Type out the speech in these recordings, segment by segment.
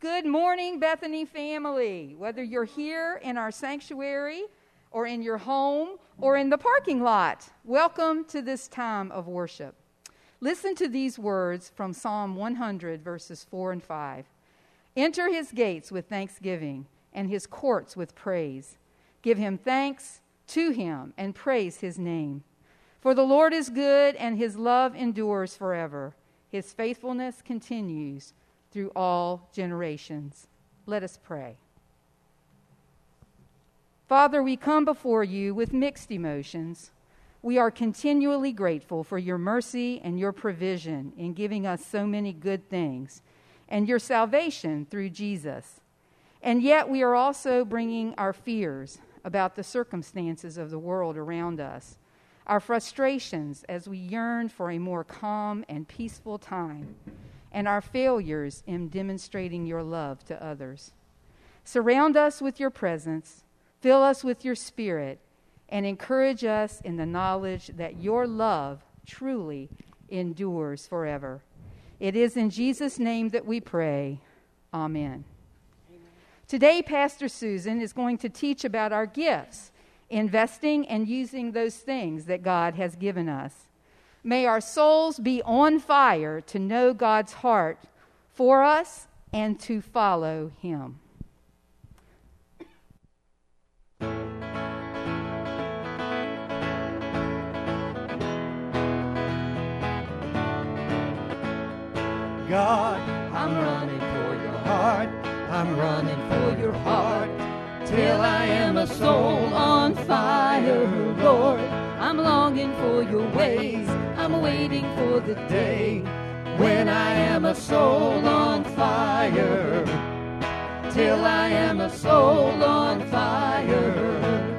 Good morning, Bethany family. Whether you're here in our sanctuary or in your home or in the parking lot, welcome to this time of worship. Listen to these words from Psalm 100, verses 4 and 5. Enter his gates with thanksgiving and his courts with praise. Give him thanks to him and praise his name. For the Lord is good and his love endures forever. His faithfulness continues through all generations. Let us pray. Father, we come before you with mixed emotions. We are continually grateful for your mercy and your provision in giving us so many good things, and your salvation through Jesus. And yet we are also bringing our fears about the circumstances of the world around us, our frustrations as we yearn for a more calm and peaceful time, and our failures in demonstrating your love to others. Surround us with your presence, fill us with your spirit, and encourage us in the knowledge that your love truly endures forever. It is in Jesus' name that we pray. Amen. Today, Pastor Susan is going to teach about our gifts, investing and using those things that God has given us. May our souls be on fire to know God's heart for us and to follow him. God, I'm running for your heart. I'm running for your heart till I am a soul on fire, Lord. I'm longing for your ways. I'm waiting for the day when I am a soul on fire, till I am a soul on fire.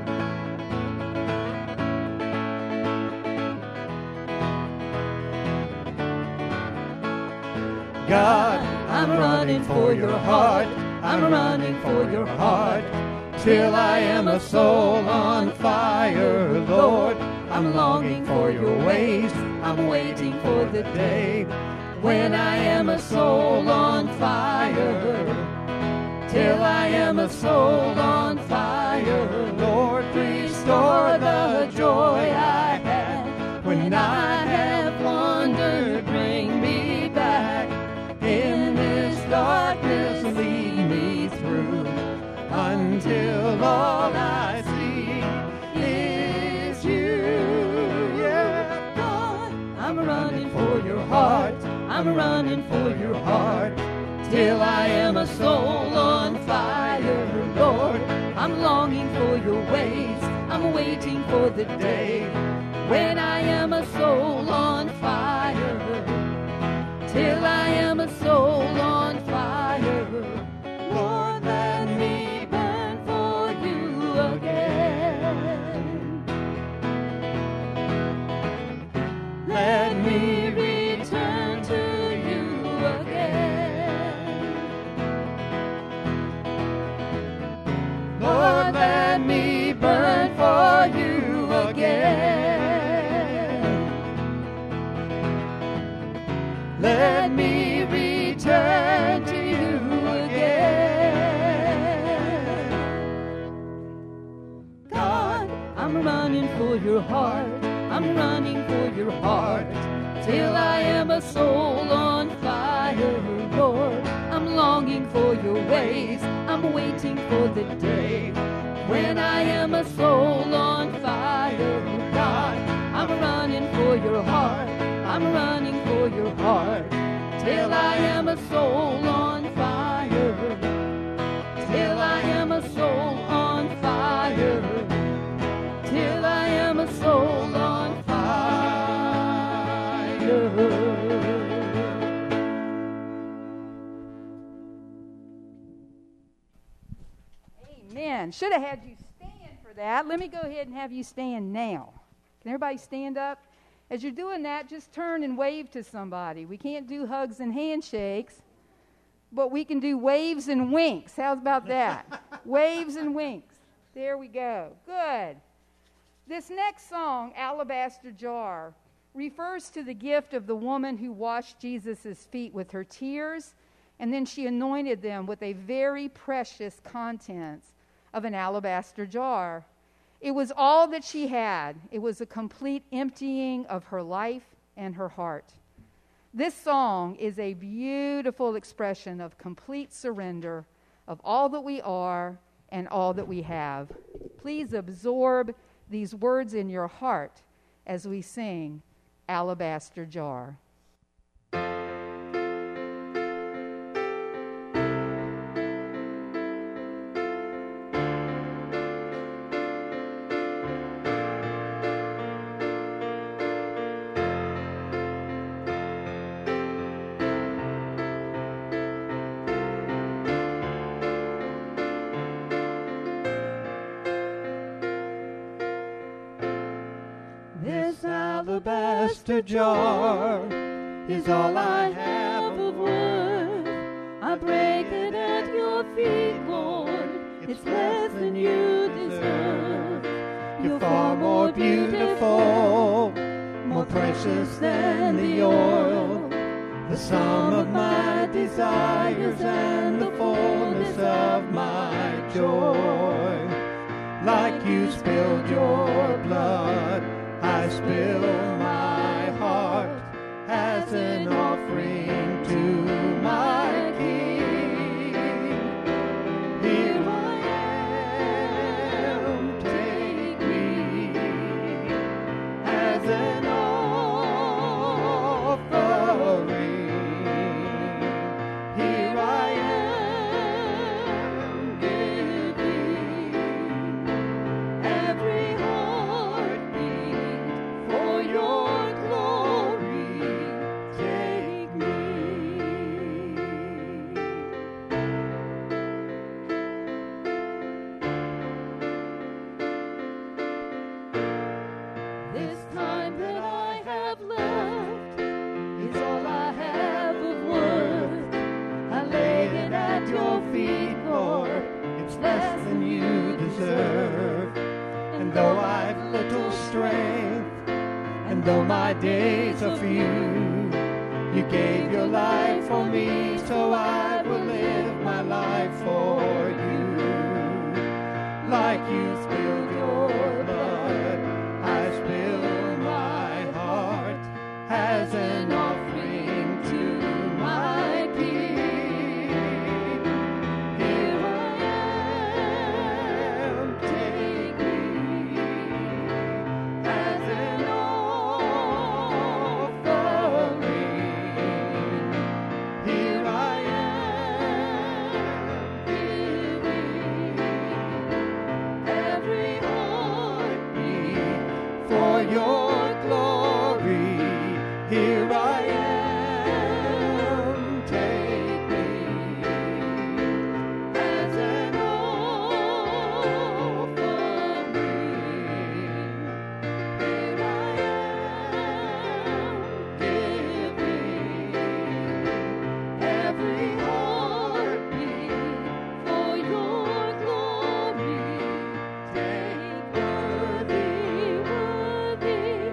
God, I'm running for your heart. I'm running for your heart till I am a soul on fire, Lord. I'm longing for your ways. I'm waiting for the day when I am a soul on fire, till I am a soul on fire. Lord, restore the joy I had when I have wandered. Bring me back in this darkness. Lead me through until all I see is you. Yeah, God, I'm running for your heart. I'm running for your heart till I am a soul on fire, Lord. I'm longing for your ways. I'm waiting for the day when I am a soul on fire, till I am a soul on fire. Lord, let me burn for you again. Let me return to you again. Lord, let me burn for you again. Let me return to you again. God, I'm running for your heart. I'm running for your heart till I am a soul on fire, Lord. I'm longing for your ways. I'm waiting for the day when I am a soul on fire. God, I'm running for your heart. I'm running for your heart till I am a soul on fire, till I am a soul on fire, till I am a soul on fire. Amen. Should have had you stand for that. Let me go ahead and have you stand now. Can everybody stand up? As you're doing that, just turn and wave to somebody. We can't do hugs and handshakes, but we can do waves and winks. How's about that? Waves and winks. There we go. Good. This next song, Alabaster Jar, refers to the gift of the woman who washed Jesus' feet with her tears And then she anointed them with a very precious contents of an alabaster jar. It was all that she had. It was a complete emptying of her life and her heart. This song is a beautiful expression of complete surrender of all that we are and all that we have. Please absorb these words in your heart as we sing Alabaster Jar. Alabaster jar is all I have of worth. I break it at your feet, Lord. It's less than you deserve. You're far more beautiful, more precious than the oil, the sum of my desires and the fullness of my joy. Like you spilled your blood, I spill my heart as an offering to my King. Here I am, take me as an offering. Here I am, giving every heartbeat for your glory. Take me. This time that I have left is all I have of worth. I lay it at your feet, Lord. It's less than you deserve. And though I've little strength, and though my days are few, you gave your life for me, so I will live my life for you. Like you spilled your blood, I spill my heart as an offering to my King. Here I am, take me as an offering. Here I am, giving every heartbeat for your glory. Here I am, take me as an offering. Here I am, giving every heartbeat for your glory. Take worthy, worthy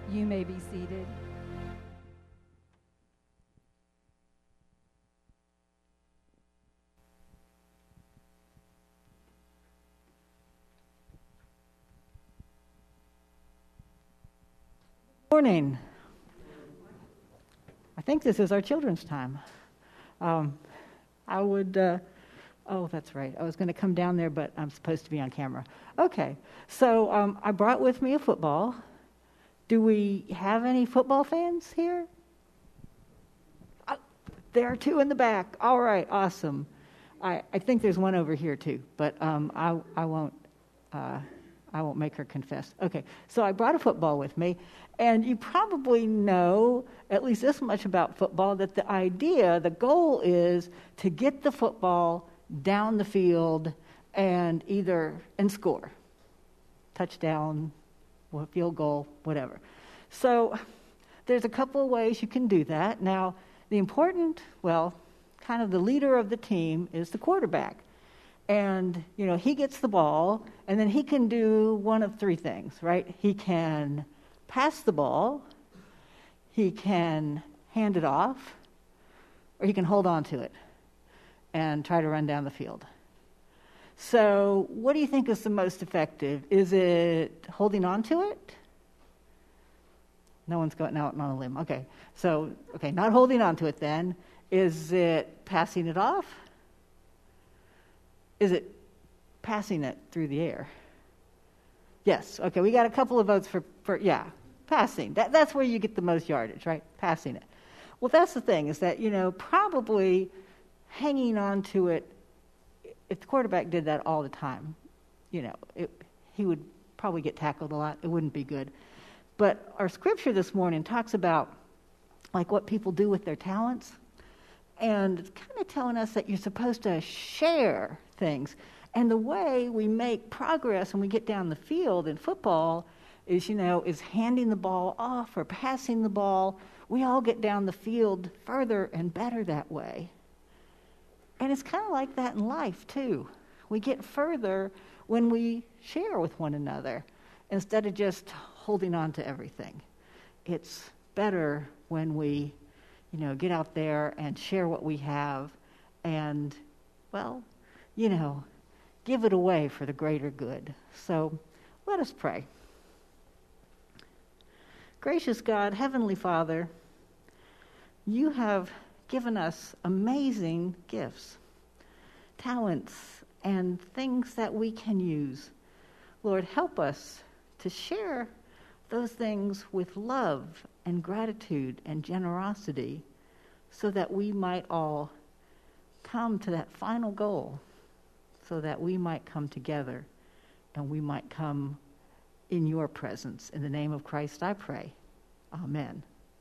You may be seated. Morning. I think this is our children's time. Oh, that's right. I was going to come down there, but I'm supposed to be on camera. Okay, so I brought with me a football. Do we have any football fans here? There are two in the back. All right, awesome. I think there's one over here too, but I won't make her confess. Okay, so I brought a football with me, and you probably know at least this much about football, that the goal is to get the football down the field and score. Touchdown, field goal, whatever. So there's a couple of ways you can do that. Now, the leader of the team is the quarterback. And, he gets the ball, and then he can do one of three things, right? He can pass the ball, he can hand it off, or he can hold on to it and try to run down the field. So what do you think is the most effective? Is it holding on to it? No one's going out on a limb. Okay, not holding on to it then. Is it passing it off? Is it passing it through the air? Yes. Okay, we got a couple of votes for passing. That's where you get the most yardage, right? Passing it. Well, that's the thing, is that, probably hanging on to it, if the quarterback did that all the time, he would probably get tackled a lot. It wouldn't be good. But our scripture this morning talks about what people do with their talents. And it's kind of telling us that you're supposed to share things. And the way we make progress when we get down the field in football is handing the ball off or passing the ball. We all get down the field further and better that way. And it's kind of like that in life, too. We get further when we share with one another instead of just holding on to everything. It's better when we, get out there and share what we have and, give it away for the greater good. So let us pray. Gracious God, Heavenly Father, you have given us amazing gifts, talents, and things that we can use. Lord, help us to share those things with love and gratitude and generosity so that we might all come to that final goal, so that we might come together and we might come in your presence. In the name of Christ I pray. Amen.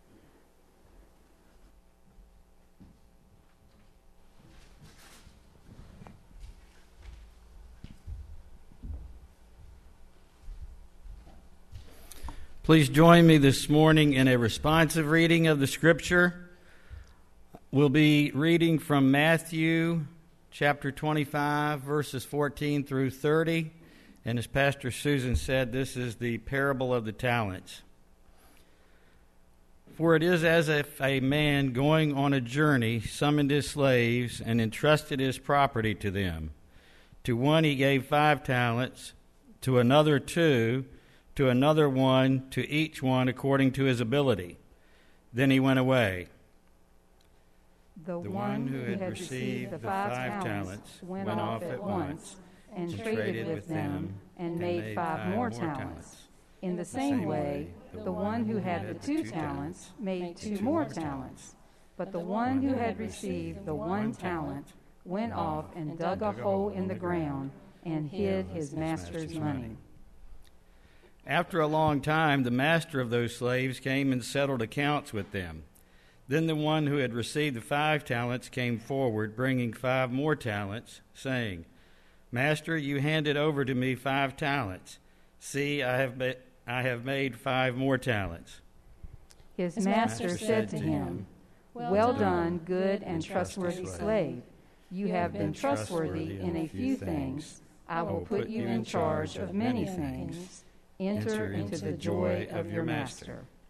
Please join me this morning in a responsive reading of the Scripture. We'll be reading from Matthew chapter 25, verses 14 through 30. And as Pastor Susan said, this is the parable of the talents. For it is as if a man going on a journey summoned his slaves and entrusted his property to them. To one he gave 5 talents, to another 2, to another 1, to each one according to his ability. Then he went away. The one who had received the 5 talents went off at once and traded with them and made 5 more talents. In the same way, the one who had the 2 talents made 2 more talents. But the one who had received the 1 talent went off and dug a hole in the ground and hid his master's money. After a long time, the master of those slaves came and settled accounts with them. Then the one who had received the 5 talents came forward, bringing 5 more talents, saying, Master, you handed over to me 5 talents. See, I have made 5 more talents. His master said to him, Well done, good and trustworthy slave. You have been trustworthy in a few things. I will put you in charge of many things. Enter into the joy of your master.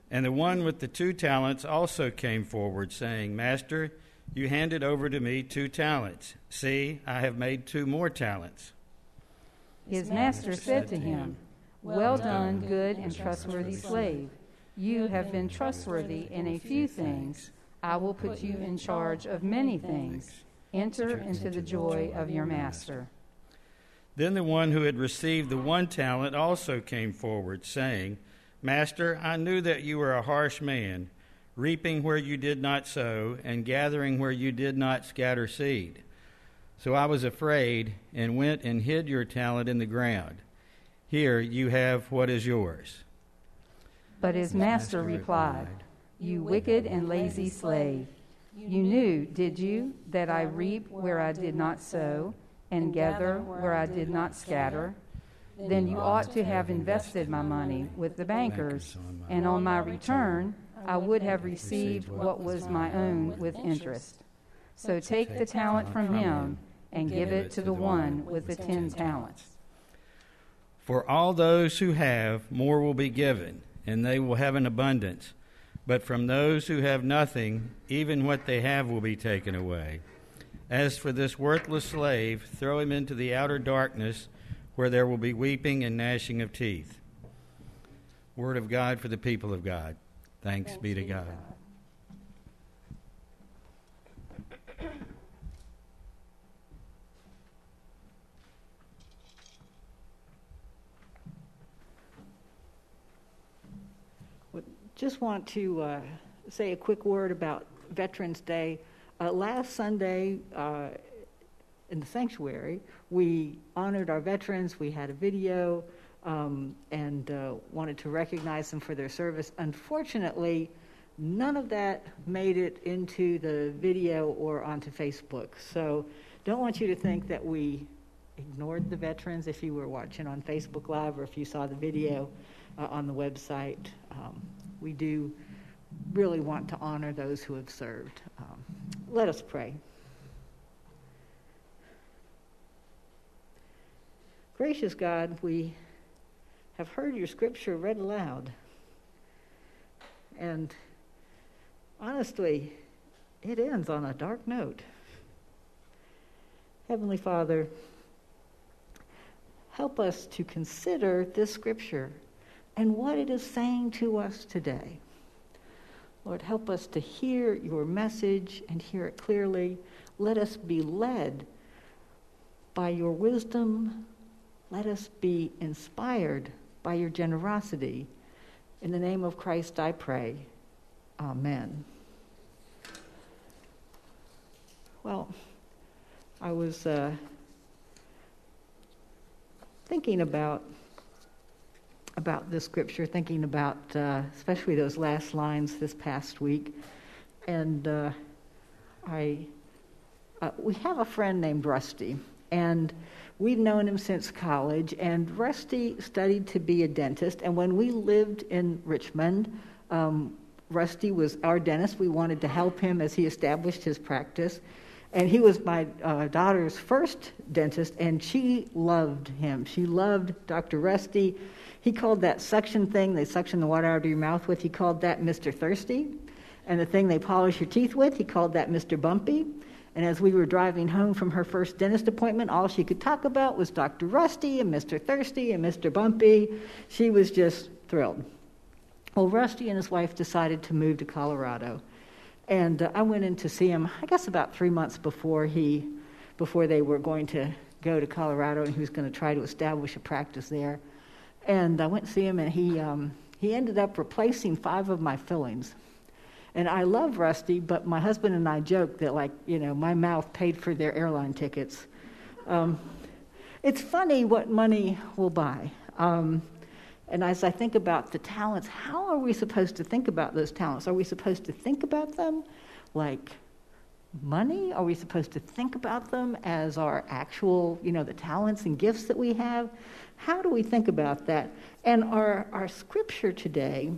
And the one with the 2 talents also came forward, saying, Master, you handed over to me 2 talents. See, I have made 2 more talents. His master said to him, Well done, good and trustworthy slave. You have been trustworthy in a few things. I will put you in charge of many things. Enter into the joy of your master. Then the one who had received the 1 talent also came forward, saying, Master, I knew that you were a harsh man, reaping where you did not sow, and gathering where you did not scatter seed. So I was afraid, and went and hid your talent in the ground. Here you have what is yours. But his master replied, You wicked and lazy slave. You knew, did you, that I reap where I did not sow, and gather where I did not scatter? Then you ought to have invested my money with the bankers, and on my return I would have received what was my own with interest. So take the talent from him and give it to the one with the 10 talents. For all those who have, more will be given, and they will have an abundance. But from those who have nothing, even what they have will be taken away. As for this worthless slave, throw him into the outer darkness, where there will be weeping and gnashing of teeth. Word of God for the people of God. Thanks be to God. Just want to say a quick word about Veterans Day. Last Sunday in the sanctuary, we honored our veterans. We had a video and wanted to recognize them for their service. Unfortunately, none of that made it into the video or onto Facebook. So don't want you to think that we ignored the veterans if you were watching on Facebook Live or if you saw the video on the website. We do really want to honor those who have served. Let us pray. Gracious God, we have heard your scripture read aloud. And honestly, it ends on a dark note. Heavenly Father, help us to consider this scripture and what it is saying to us today. Lord, help us to hear your message and hear it clearly. Let us be led by your wisdom. Let us be inspired by your generosity. In the name of Christ I pray. Amen. Well, I was thinking about this scripture, thinking about especially those last lines this past week. And we have a friend named Rusty, and we've known him since college, and Rusty studied to be a dentist. And when we lived in Richmond, Rusty was our dentist. We wanted to help him as he established his practice. And he was my daughter's first dentist, and she loved him. She loved Dr. Rusty. He called that suction thing they suction the water out of your mouth with, he called that Mr. Thirsty. And the thing they polish your teeth with, he called that Mr. Bumpy. And as we were driving home from her first dentist appointment, all she could talk about was Dr. Rusty and Mr. Thirsty and Mr. Bumpy. She was just thrilled. Well, Rusty and his wife decided to move to Colorado. And I went in to see him, I guess about 3 months before they were going to go to Colorado, and he was going to try to establish a practice there. And I went to see him, and he ended up replacing 5 of my fillings. And I love Rusty, but my husband and I joked that, my mouth paid for their airline tickets. It's funny what money will buy. And as I think about the talents, how are we supposed to think about those talents? Are we supposed to think about them like money? Are we supposed to think about them as our actual, the talents and gifts that we have? How do we think about that? And our scripture today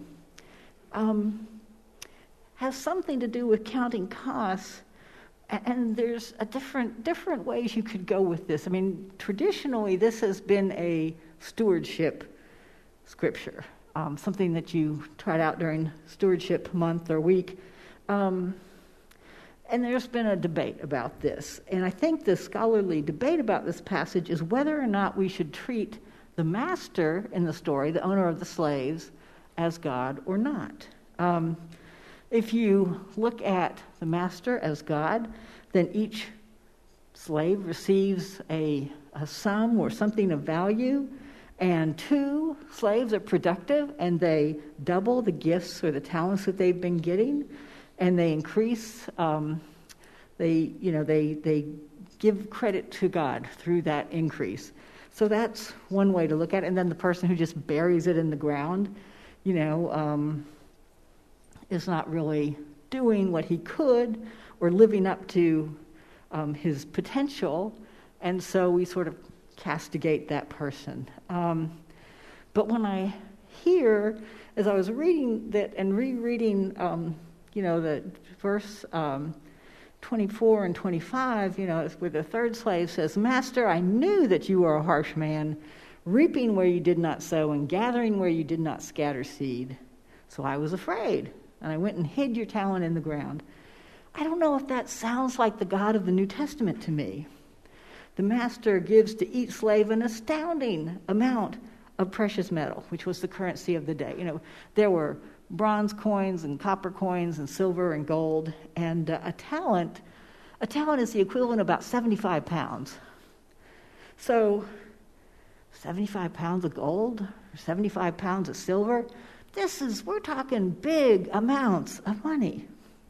has something to do with counting costs. And there's a different ways you could go with this. I mean, traditionally, this has been a stewardship scripture. something that you tried out during Stewardship Month or week. And there's been a debate about this. And I think the scholarly debate about this passage is whether or not we should treat the master in the story, the owner of the slaves, as God or not. If you look at the master as God, then each slave receives a sum or something of value, and 2 slaves are productive and they double the gifts or the talents that they've been getting, and they increase. They give credit to God through that increase. So that's one way to look at it. And then the person who just buries it in the ground, is not really doing what he could or living up to his potential, and so we sort of castigate that person. But when I hear, as I was reading that and rereading, the verse 24 and 25, where the third slave says, "Master, I knew that you are a harsh man, reaping where you did not sow and gathering where you did not scatter seed. So I was afraid, and I went and hid your talent in the ground." I don't know if that sounds like the God of the New Testament to me. The master gives to each slave an astounding amount of precious metal, which was the currency of the day. There were bronze coins and copper coins and silver and gold, and a talent is the equivalent of about 75 pounds. So 75 pounds of gold or 75 pounds of silver, we're talking big amounts of money.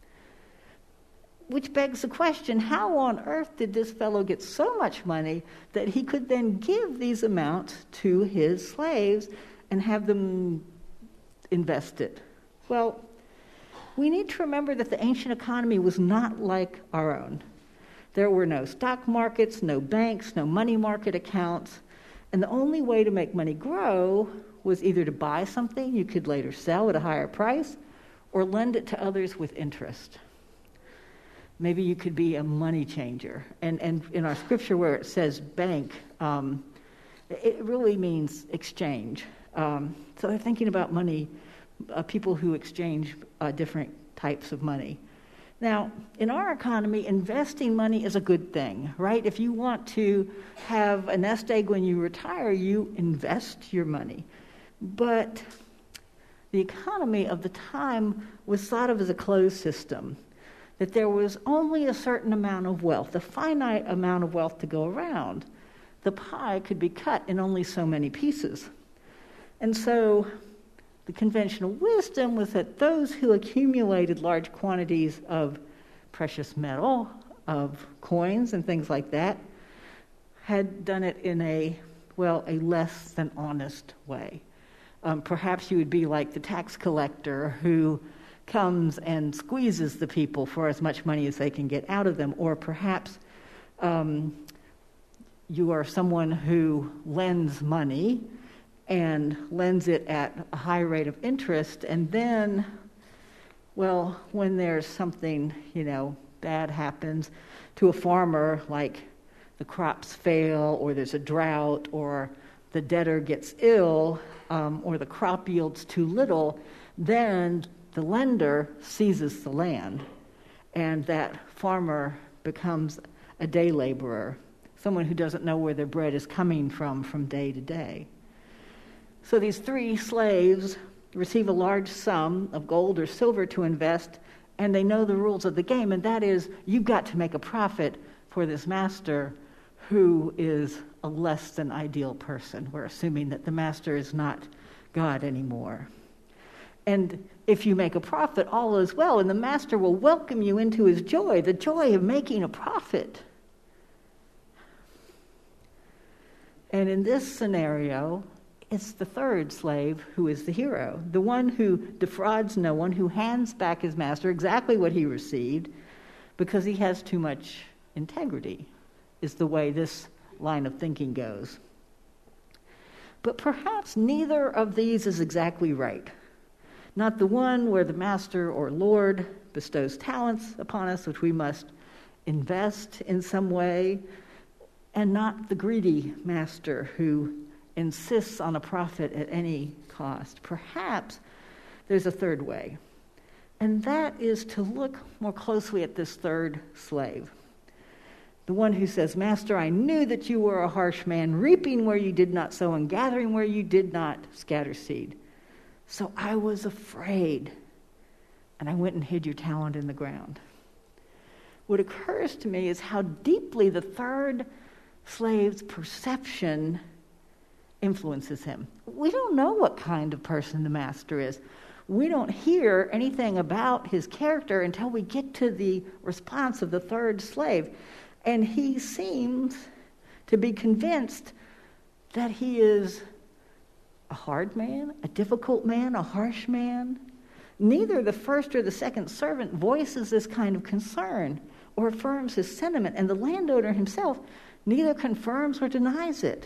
Which begs the question, how on earth did this fellow get so much money that he could then give these amounts to his slaves and have them invest it? Well, we need to remember that the ancient economy was not like our own. There were no stock markets, no banks, no money market accounts, and the only way to make money grow was either to buy something you could later sell at a higher price or lend it to others with interest. Maybe you could be a money changer. And in our scripture where it says bank, it really means exchange. So they're thinking about money, people who exchange different types of money. Now, in our economy, investing money is a good thing, right? If you want to have a nest egg when you retire, you invest your money. But the economy of the time was thought of as a closed system, that there was only a certain amount of wealth, a finite amount of wealth to go around. The pie could be cut in only so many pieces. And so the conventional wisdom was that those who accumulated large quantities of precious metal, of coins and things like that, had done it in a less than honest way. Perhaps you would be like the tax collector who comes and squeezes the people for as much money as they can get out of them. Or perhaps you are someone who lends money and lends it at a high rate of interest, and then, when there's something, bad happens to a farmer, like the crops fail, or there's a drought, or the debtor gets ill, or the crop yields too little, then the lender seizes the land, and that farmer becomes a day laborer, someone who doesn't know where their bread is coming from day to day. So these 3 slaves receive a large sum of gold or silver to invest, and they know the rules of the game, and that is, you've got to make a profit for this master who is a less than ideal person. We're assuming that the master is not God anymore. And if you make a profit, all is well, and the master will welcome you into his joy, the joy of making a profit. And in this scenario, it's the third slave who is the hero, the one who defrauds no one, who hands back his master exactly what he received because he has too much integrity, is the way this line of thinking goes. But perhaps neither of these is exactly right. Not the one where the master or Lord bestows talents upon us, which we must invest in some way, and not the greedy master who insists on a profit at any cost. Perhaps there's a third way, and that is to look more closely at this third slave. The one who says, "Master, I knew that you were a harsh man, reaping where you did not sow and gathering where you did not scatter seed. So I was afraid, and I went and hid your talent in the ground." What occurs to me is how deeply the third slave's perception influences him. We don't know what kind of person the master is. We don't hear anything about his character until we get to the response of the third slave. And he seems to be convinced that he is a hard man, a difficult man, a harsh man. Neither the first or the second servant voices this kind of concern or affirms his sentiment, and the landowner himself neither confirms or denies it.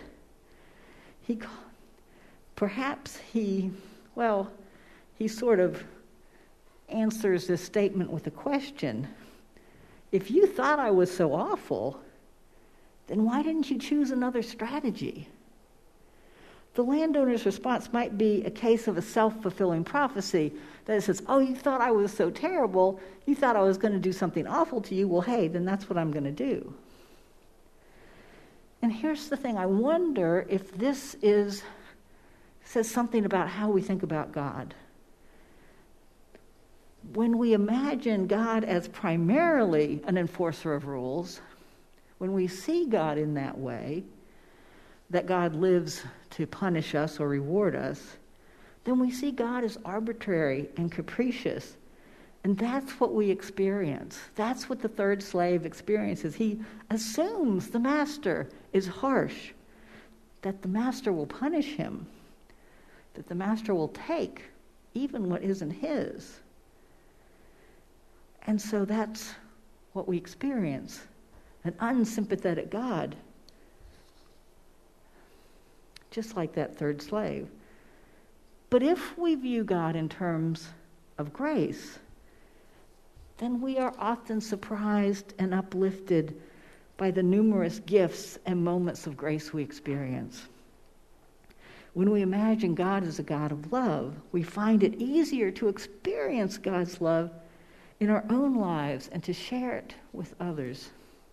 Perhaps he sort of answers this statement with a question. If you thought I was so awful, then why didn't you choose another strategy? The landowner's response might be a case of a self-fulfilling prophecy that says, "Oh, you thought I was so terrible, you thought I was going to do something awful to you, well, hey, then that's what I'm going to do." And here's the thing, I wonder if this says something about how we think about God. When we imagine God as primarily an enforcer of rules, when we see God in that way, that God lives to punish us or reward us, then we see God as arbitrary and capricious. And that's what we experience. That's what the third slave experiences. He assumes the master is harsh, that the master will punish him, that the master will take even what isn't his. And so that's what we experience, an unsympathetic God, just like that third slave. But if we view God in terms of grace, then we are often surprised and uplifted by the numerous gifts and moments of grace we experience. When we imagine God as a God of love, we find it easier to experience God's love in our own lives and to share it with others.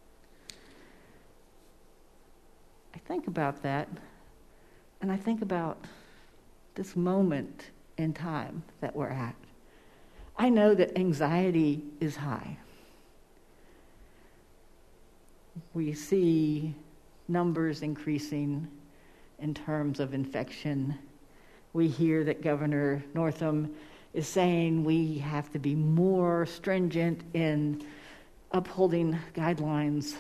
I think about that, and I think about this moment in time that we're at. I know that anxiety is high. We see numbers increasing in terms of infection. We hear that Governor Northam is saying we have to be more stringent in upholding guidelines.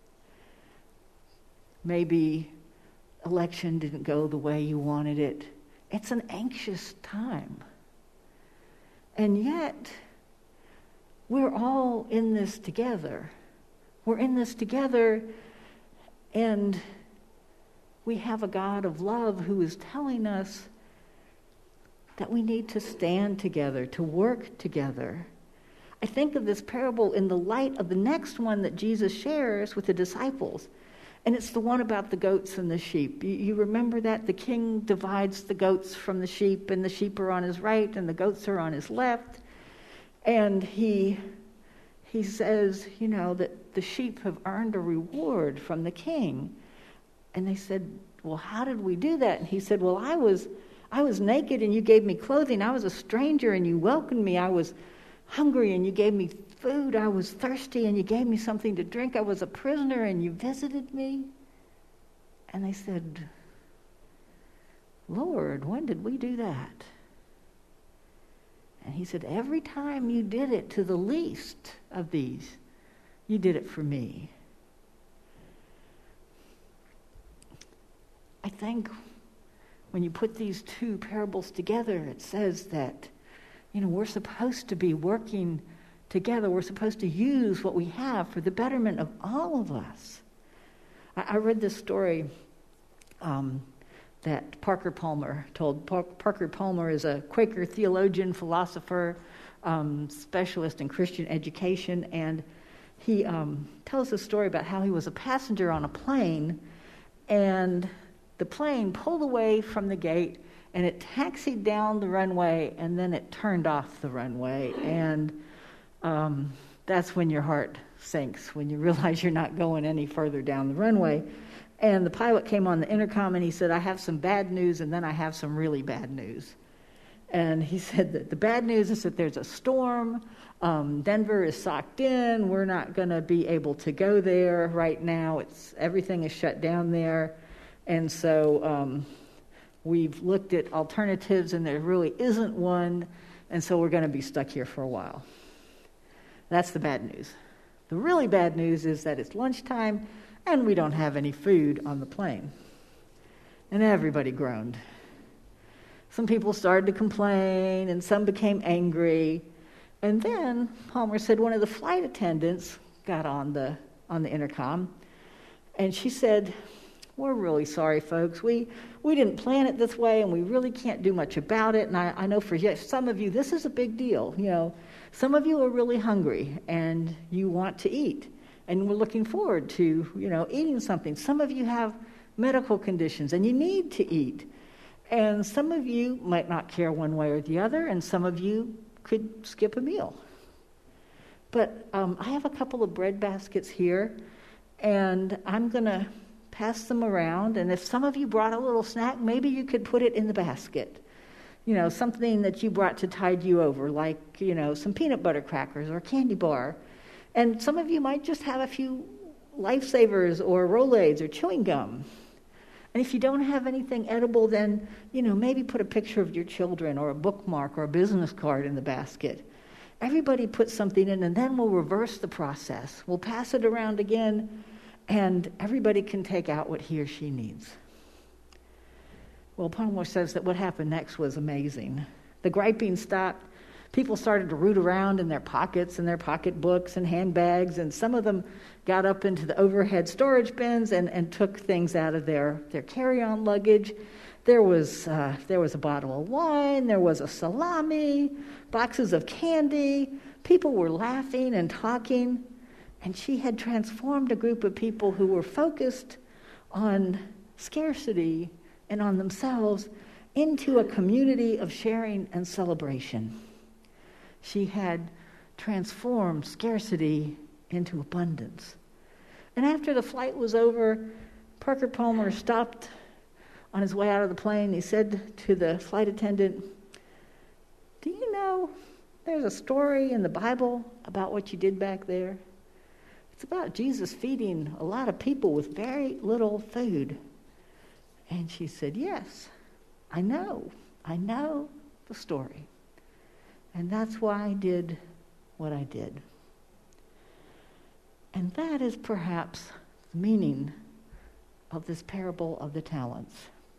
Maybe election didn't go the way you wanted it. It's an anxious time. And yet, we're all in this together. We're in this together, and we have a God of love who is telling us that we need to stand together, to work together. I think of this parable in the light of the next one that Jesus shares with the disciples. And it's the one about the goats and the sheep. You remember that? The king divides the goats from the sheep, and the sheep are on his right, and the goats are on his left. And he says, that the sheep have earned a reward from the king. And they said, well, how did we do that? And he said, well, I was naked and you gave me clothing. I was a stranger and you welcomed me. I was hungry and you gave me food. I was thirsty and you gave me something to drink. I was a prisoner and you visited me. And they said, Lord, when did we do that? And he said, every time you did it to the least of these, you did it for me. I think when you put these two parables together, it says that, we're supposed to be working together. We're supposed to use what we have for the betterment of all of us. I read this story that Parker Palmer told. Parker Palmer is a Quaker theologian, philosopher, specialist in Christian education, and he tells a story about how he was a passenger on a plane, and the plane pulled away from the gate, and it taxied down the runway, and then it turned off the runway. And that's when your heart sinks, when you realize you're not going any further down the runway. And the pilot came on the intercom, and he said, I have some bad news, and then I have some really bad news. And he said that the bad news is that there's a storm. Denver is socked in. We're not going to be able to go there right now. Everything is shut down there. And so we've looked at alternatives, and there really isn't one. And so we're going to be stuck here for a while. That's the bad news. The really bad news is that it's lunchtime, and we don't have any food on the plane. And everybody groaned. Some people started to complain, and some became angry. And then Palmer said one of the flight attendants got on the intercom, and she said, we're really sorry, folks. We didn't plan it this way, and we really can't do much about it. And I know for some of you, this is a big deal. You know, some of you are really hungry, and you want to eat, and we're looking forward to, eating something. Some of you have medical conditions, and you need to eat. And some of you might not care one way or the other, and some of you could skip a meal. But I have a couple of bread baskets here, and I'm going to pass them around. And if some of you brought a little snack, maybe you could put it in the basket. Something that you brought to tide you over, like, some peanut butter crackers or a candy bar. And some of you might just have a few Lifesavers or Rolaids or chewing gum. And if you don't have anything edible, then, maybe put a picture of your children or a bookmark or a business card in the basket. Everybody put something in, and then we'll reverse the process. We'll pass it around again, and everybody can take out what he or she needs. Well, Palmer says that what happened next was amazing. The griping stopped. People started to root around in their pockets and their pocketbooks and handbags, and some of them got up into the overhead storage bins and took things out of their carry-on luggage. There was a bottle of wine, there was a salami, boxes of candy. People were laughing and talking, and she had transformed a group of people who were focused on scarcity and on themselves into a community of sharing and celebration. She had transformed scarcity into abundance. And after the flight was over, Parker Palmer stopped on his way out of the plane. He said to the flight attendant, do you know there's a story in the Bible about what you did back there? It's about Jesus feeding a lot of people with very little food. And she said, yes, I know the story. And that's why I did what I did. And that is perhaps the meaning of this parable of the talents.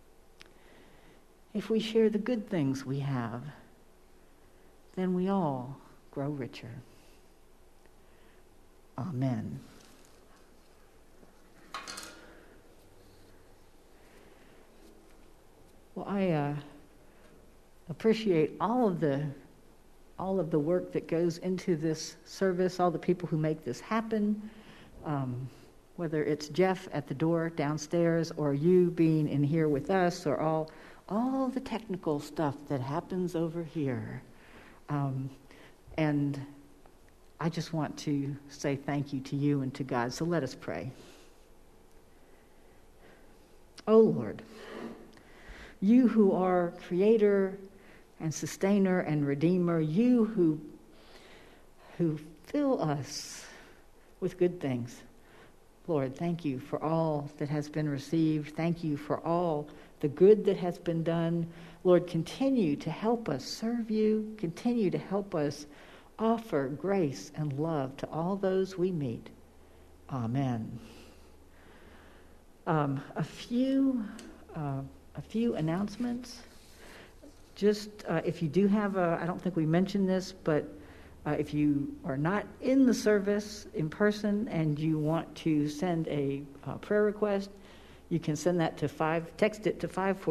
If we share the good things we have, then we all grow richer. Amen. Well, I appreciate all of the work that goes into this service, all the people who make this happen, whether it's Jeff at the door downstairs or you being in here with us, or all the technical stuff that happens over here. And I just want to say thank you to you and to God. So let us pray. Oh Lord, you who are creator and sustainer and redeemer, you who fill us with good things. Lord, thank you for all that has been received. Thank you for all the good that has been done. Lord, continue to help us serve you. Continue to help us offer grace and love to all those we meet. Amen. A few announcements. Just if you do have I don't think we mentioned this, but if you are not in the service in person and you want to send a prayer request, you can send that to text it to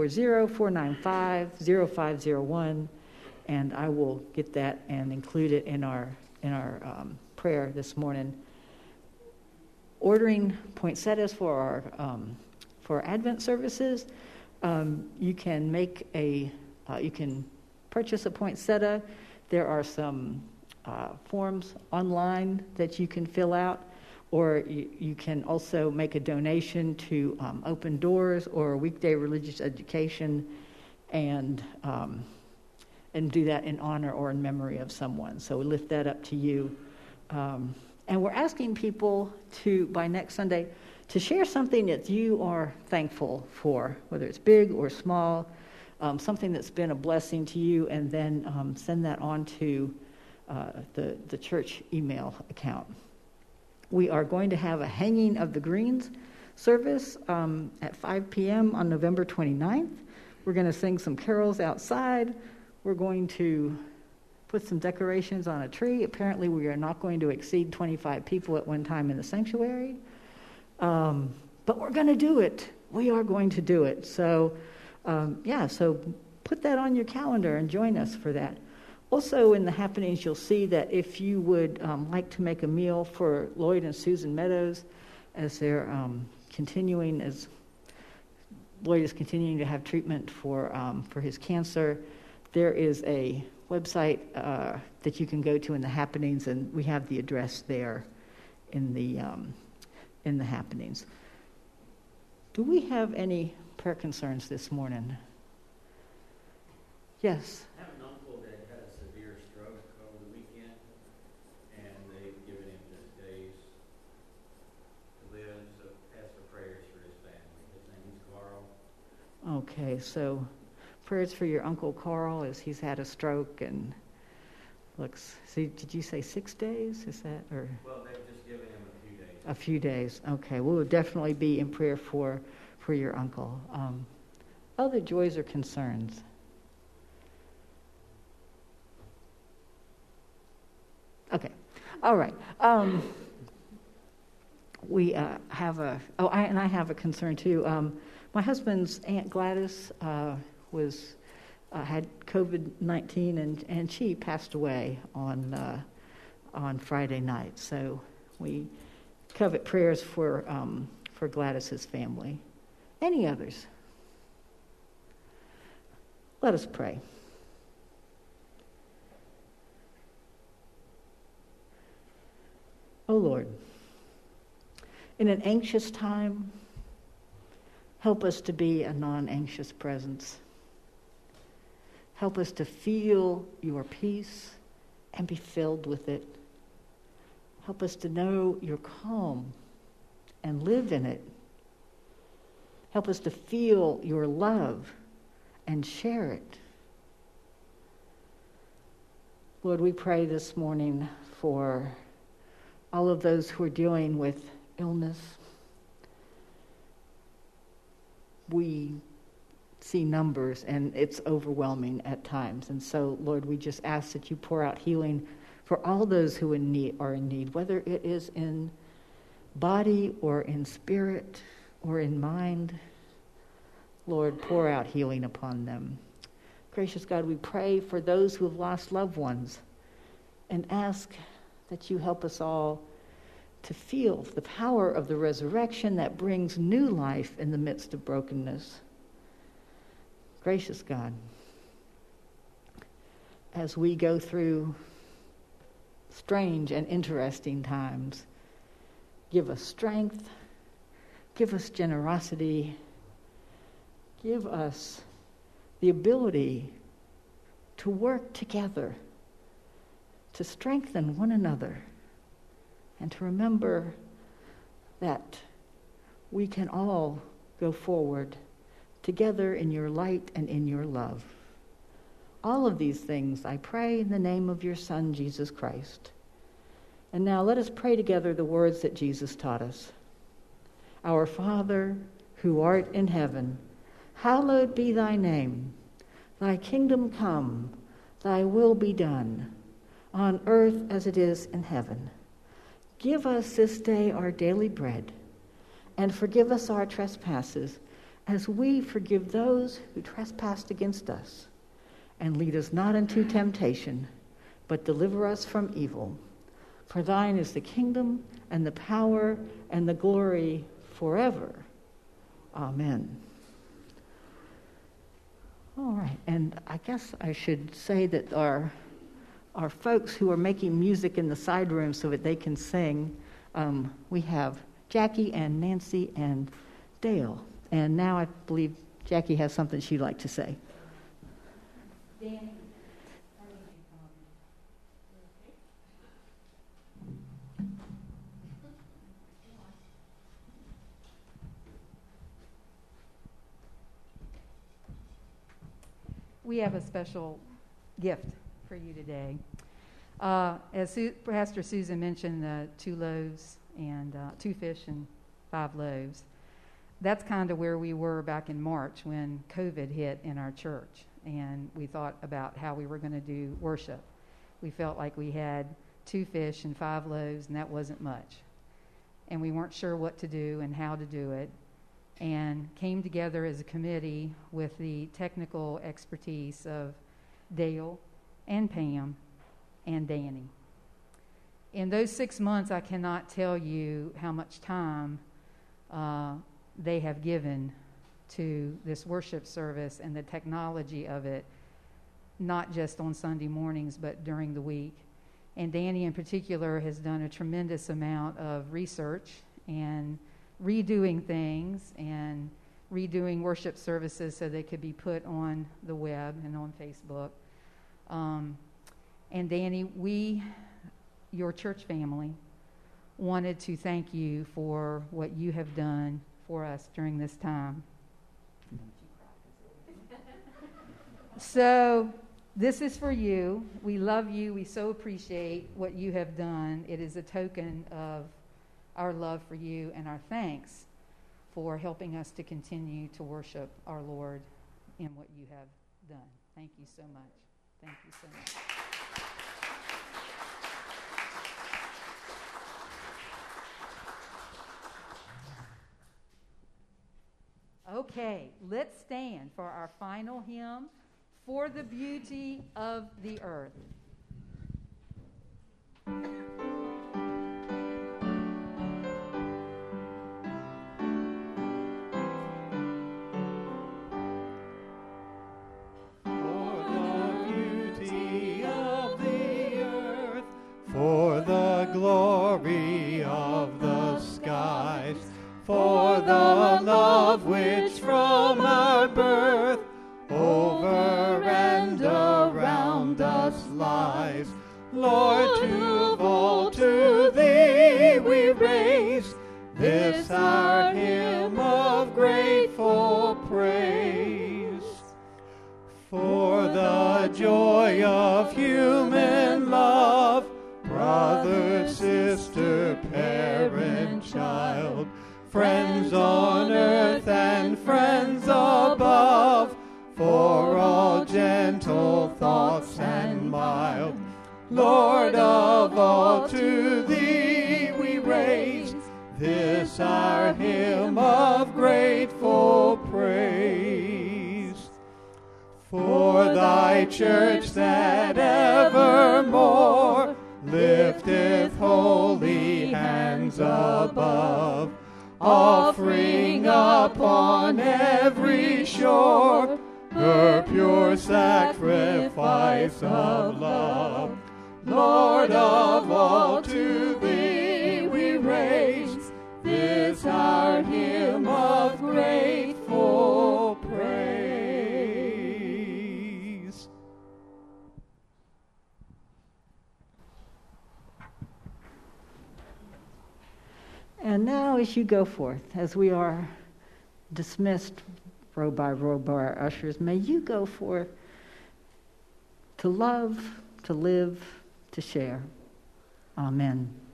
540-495-0501, and I will get that and include it in our prayer this morning. Ordering poinsettias for for Advent services. You can you can purchase a poinsettia. There are some forms online that you can fill out, or you can also make a donation to Open Doors or Weekday Religious Education, and do that in honor or in memory of someone. So we lift that up to you. And we're asking people to, by next Sunday, to share something that you are thankful for, whether it's big or small, something that's been a blessing to you, and then send that on to the church email account. We are going to have a Hanging of the Greens service at 5 p.m. on November 29th. We're going to sing some carols outside. We're going to put some decorations on a tree. Apparently, we are not going to exceed 25 people at one time in the sanctuary. But we're going to do it. We are going to do it. So, so put that on your calendar and join us for that. Also, in the happenings, you'll see that if you would like to make a meal for Lloyd and Susan Meadows as they're continuing, as Lloyd is continuing to have treatment for his cancer, there is a website that you can go to in the happenings, and we have the address there in the happenings. Do we have any prayer concerns this morning? Yes. I have an uncle that had a severe stroke over the weekend, and they've given him just days to live, so ask for prayers for his family. His name is Carl. Okay, so prayers for your Uncle Carl as he's had a stroke and did you say 6 days? Is that, or? Well, they've just given him a few days. A few days, okay. We will definitely be in prayer for your uncle. Other joys or concerns? Okay, all right. We have I have a concern too. My husband's Aunt Gladys had COVID-19 and she passed away on Friday night. So we covet prayers for Gladys's family. Any others? Let us pray. Oh Lord, in an anxious time, help us to be a non-anxious presence. Help us to feel your peace and be filled with it. Help us to know your calm and live in it. Help us to feel your love and share it. Lord, we pray this morning for all of those who are dealing with illness. We see numbers and it's overwhelming at times. And so, Lord, we just ask that you pour out healing for all those who are in need, whether it is in body or in spirit or in mind. Lord, pour out healing upon them. Gracious God, we pray for those who have lost loved ones and ask that you help us all to feel the power of the resurrection that brings new life in the midst of brokenness. Gracious God, as we go through strange and interesting times, give us strength, give us generosity, give us the ability to work together, to strengthen one another, and to remember that we can all go forward together in your light and in your love. All of these things I pray in the name of your Son, Jesus Christ. And now let us pray together the words that Jesus taught us. Our Father, who art in heaven, hallowed be thy name. Thy kingdom come, thy will be done, on earth as it is in heaven. Give us this day our daily bread, and forgive us our trespasses, as we forgive those who trespass against us. And lead us not into temptation, but deliver us from evil. For thine is the kingdom, and the power, and the glory forever. Amen. All right, and I guess I should say that our folks who are making music in the side room so that they can sing, we have Jackie and Nancy and Dale. And now I believe Jackie has something she'd like to say. Danny. We have a special gift for you today. As Pastor Susan mentioned, the 2 loaves and 2 fish and 5 loaves. That's kind of where we were back in March when COVID hit in our church, and we thought about how we were going to do worship. We felt like we had 2 fish and 5 loaves, and that wasn't much. And we weren't sure what to do and how to do it, and came together as a committee with the technical expertise of Dale and Pam and Danny. In those 6 months, I cannot tell you how much time they have given to this worship service and the technology of it, not just on Sunday mornings, but during the week. And Danny in particular has done a tremendous amount of research and redoing things and redoing worship services so they could be put on the web and on Facebook. And Danny, we, your church family, wanted to thank you for what you have done for us during this time. So this is for you. We love you. We so appreciate what you have done. It is a token of our love for you and our thanks for helping us to continue to worship our Lord in what you have done. Thank you so much. Thank you so much. Okay, let's stand for our final hymn, For the Beauty of the Earth. For the glory of the skies, for the love which from our birth over and around us lies. Lord, to thee we raise this our hymn of grateful praise. For the joy of human love, brother, sister, parent, child, friends on earth and friends above, for all gentle thoughts and mild. Lord of all, to thee we raise this our hymn of grateful praise. For thy church that evermore lifteth holy hands above, offering upon every shore her pure sacrifice of love. Lord of all, to thee we raise this our hymn of grateful praise. And now as you go forth, as we are dismissed row by our ushers, may you go forth to love, to live, to share. Amen.